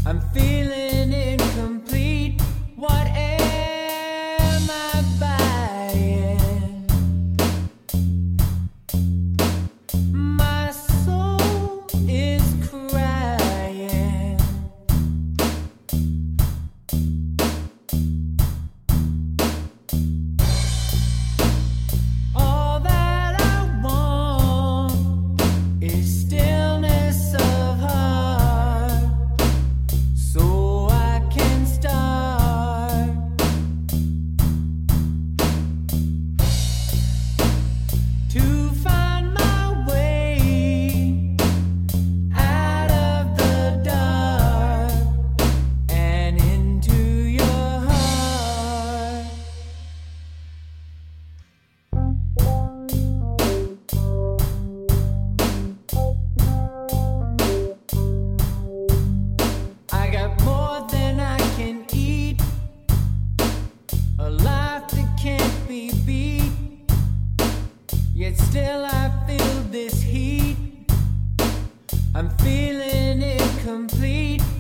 I'm feeling incomplete. What am I buying? My soul is crying. All that I want is stillness of heart, so I can start to find my way out of the dark and into your heart. I got more than I can eat, a life that can't be beat, yet still I feel this heat. I'm feeling incomplete.